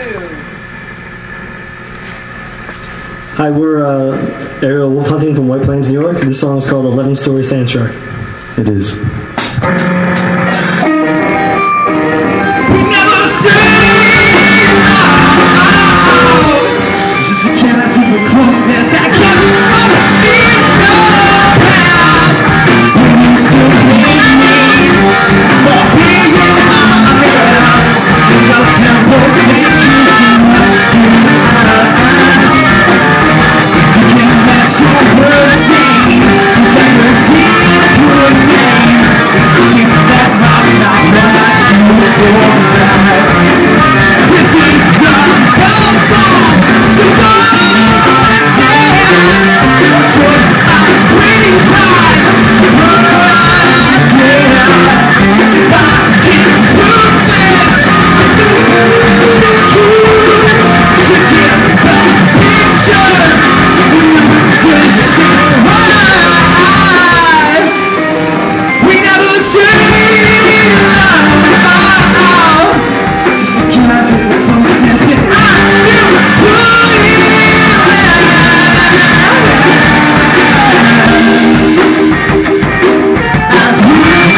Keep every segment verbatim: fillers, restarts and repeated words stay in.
Hi, we're uh, Aerial Wolf Hunting from White Plains, New York. This song is called eleven Story Sand Shark. It is. Just a casual closeness that kept me in the past. When you still hate me for being honest, it's a simple thing to much to ask. If you can let your mercy integrity to a name, keep that rock, not what you for that. This is the love song you want. Should I really hide? I can't prove this. You get the picture. Just survive. We never say love. Just a casual closeness that I feel put as we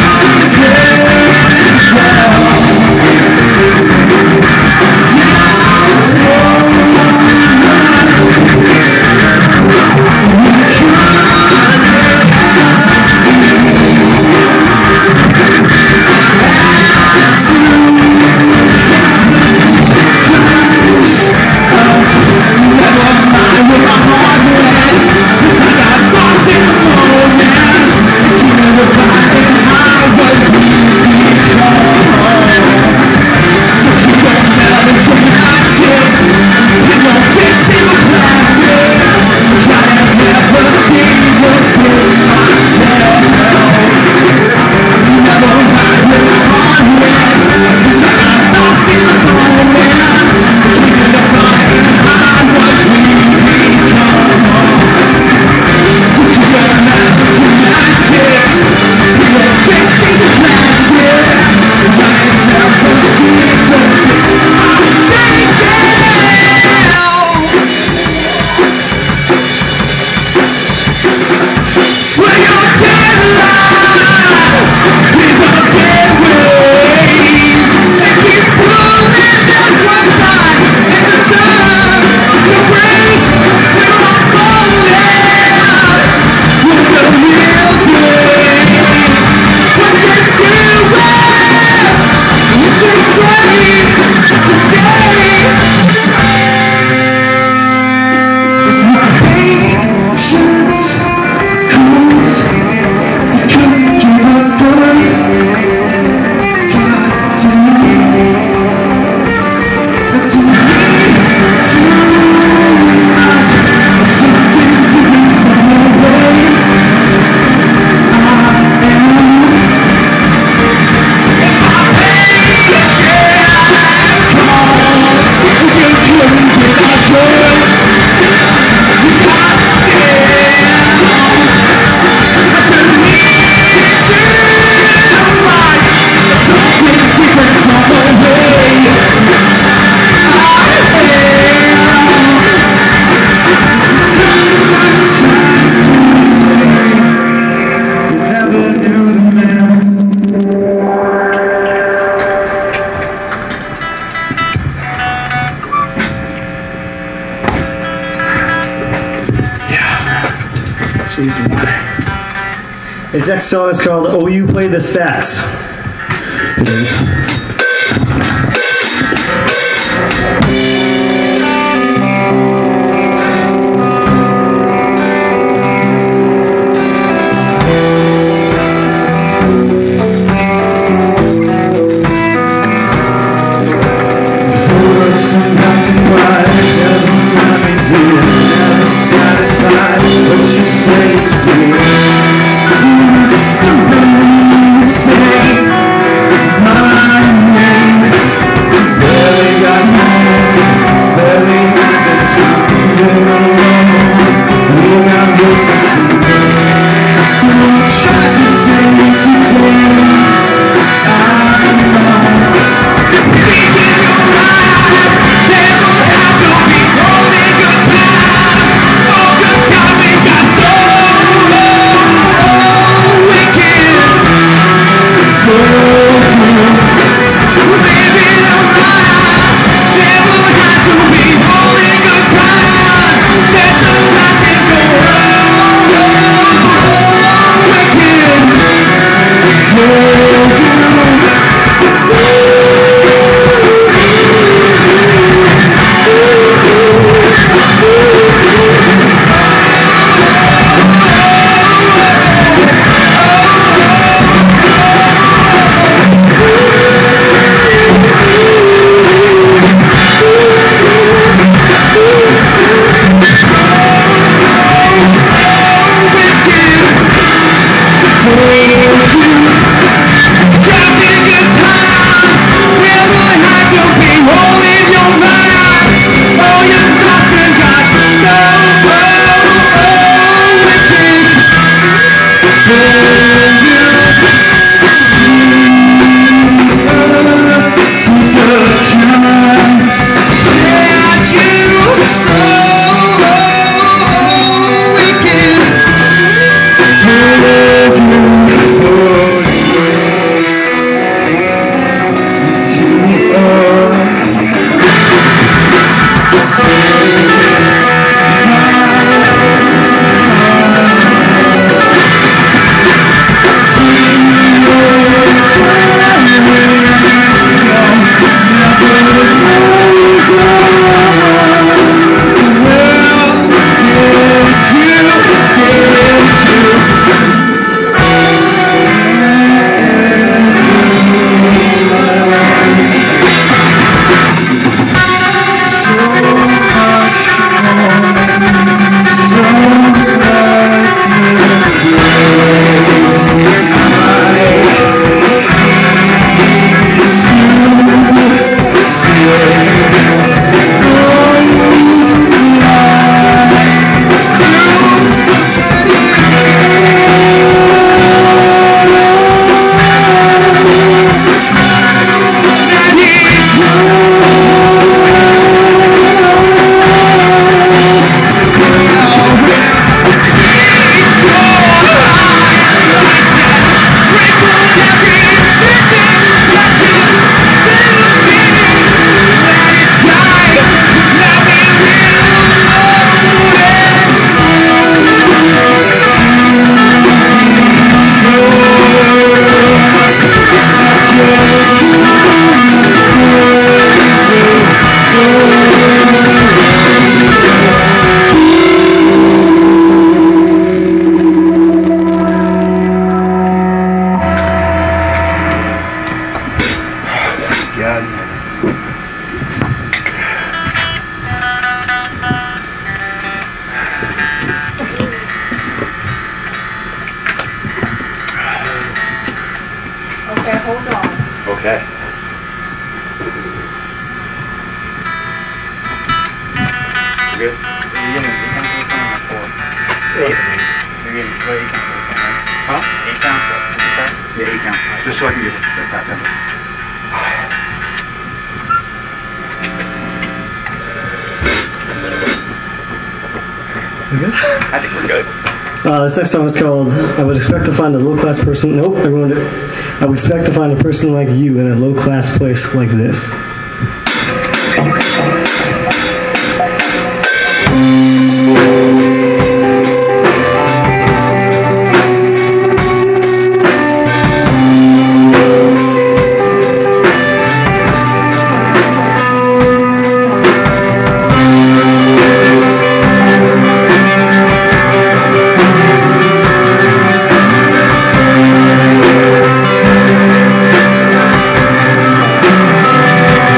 This next song is called Oh You Play the Sax. It is. Say, my Okay, hold on. Okay. You good? You're getting eight count for the song or four? Eight. You're getting what, eight count for the song, right? Huh? Eight count? What? Okay. Yeah, eight count. Just so I can get the top tempo. I think we're good. Uh, this next song is called I Would Expect to Find a Low Class Person. Nope, everyone did. I would expect to find a person like you in a low class place like this. Thank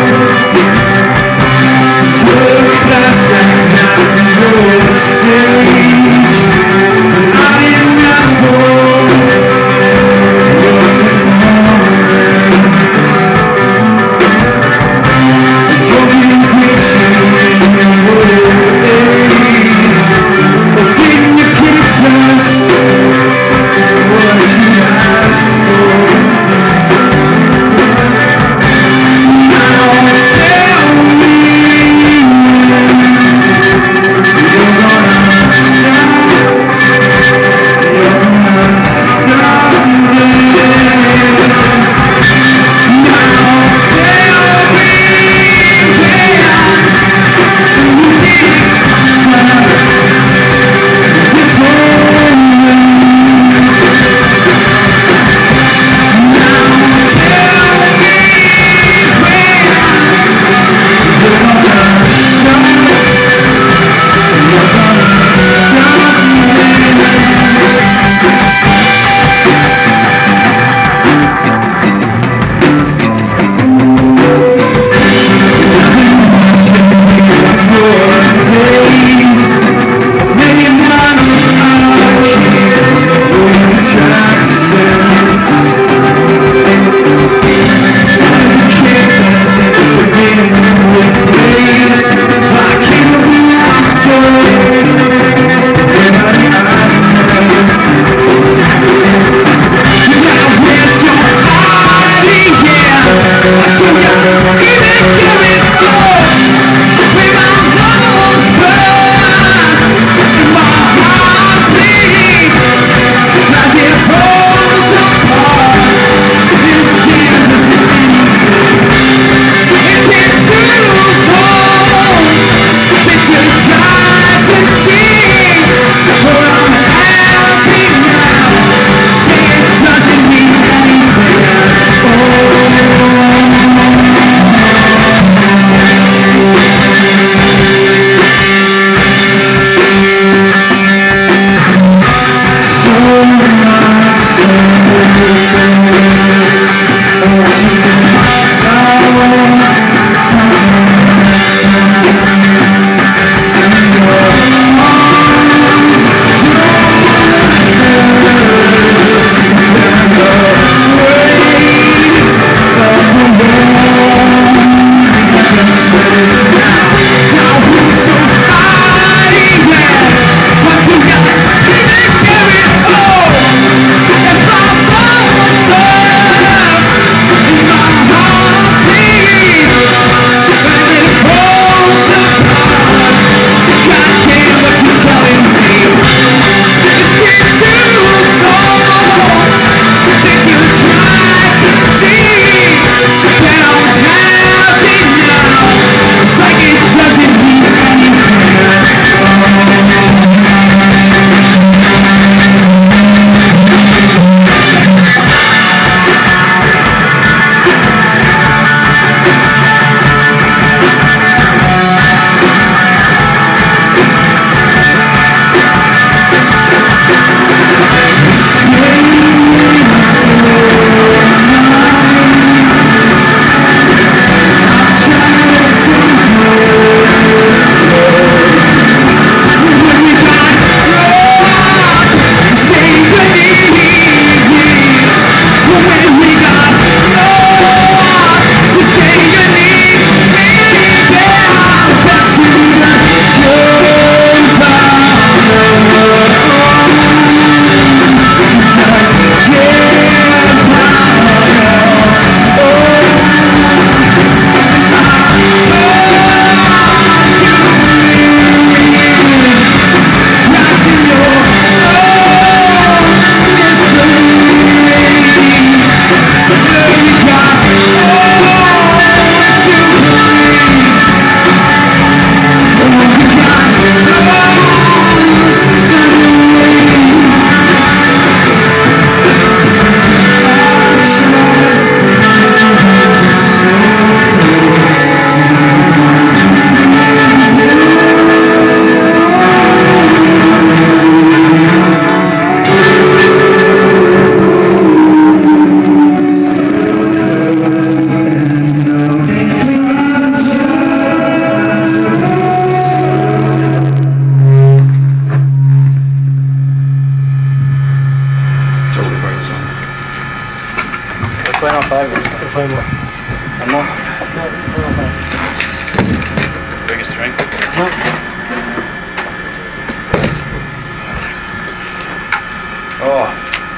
Oh.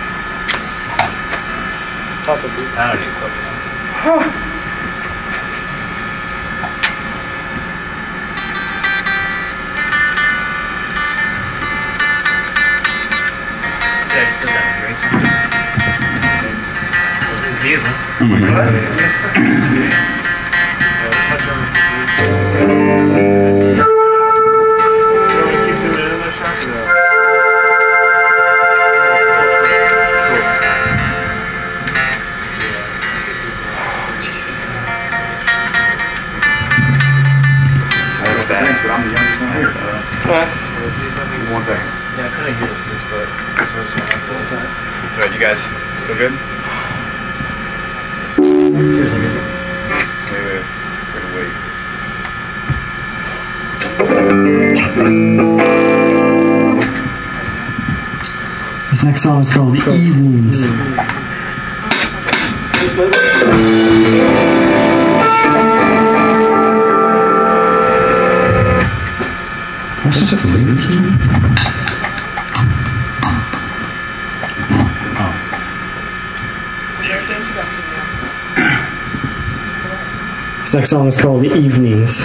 Talk to Bruce. I don't need fucking hands. Yeah, he still got the drinks. He isn't. Oh my god. Thanks, but I'm the youngest one here. One second. Yeah, I couldn't hear the six, but first one I thought. Alright, you guys still good? Wait, wait. We're gonna wait. This next song is called Evenings. What's this? A ladies' room? This next song is called Evenings.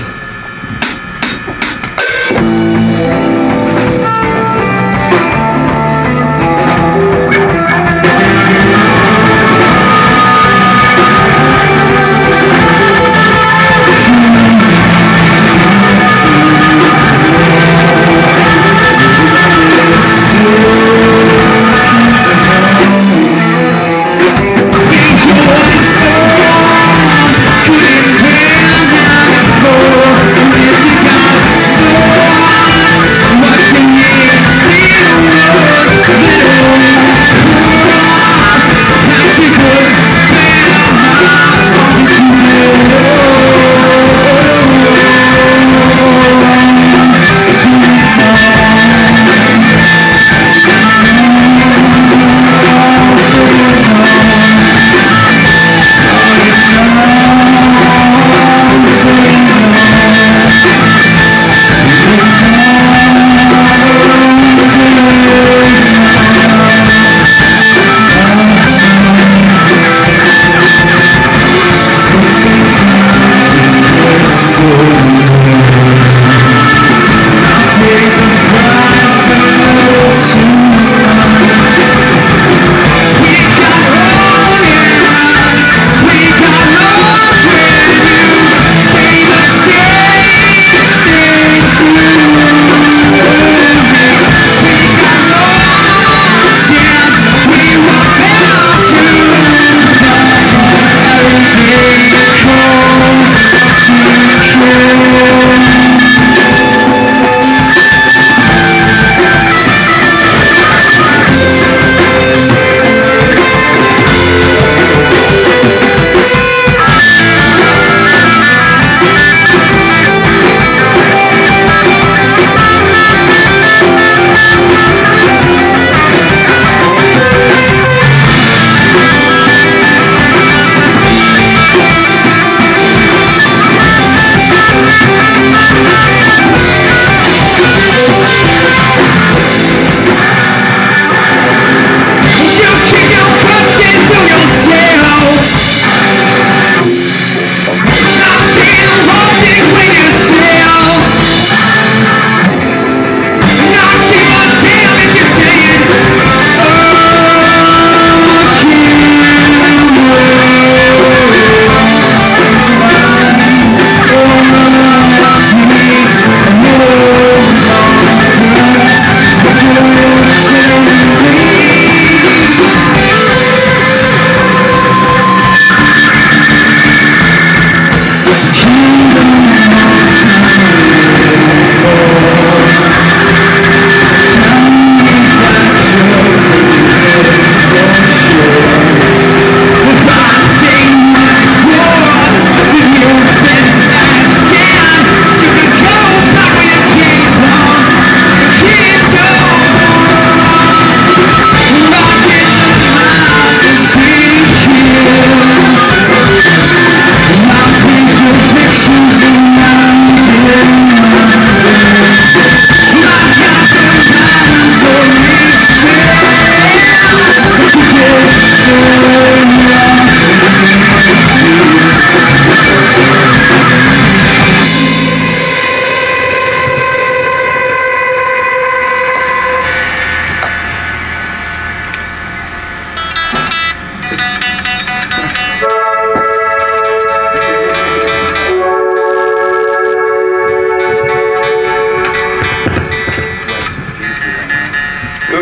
Control.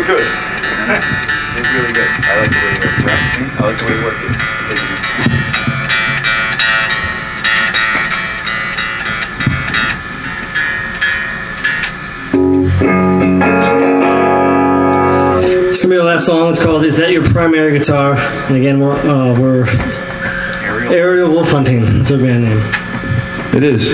it good. It's really good. I like the way you like resting. I like the way you work it. It's gonna be our last song. It's called "Is That Your Primary Guitar?" And again, we're, uh, we're Ariel. Aerial Wolf Hunting. That's our band name. It is.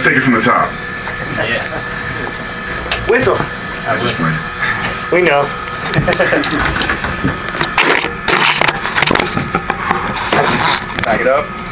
let's take it from the top. Yeah. Whistle. I just played. We know. Back it up.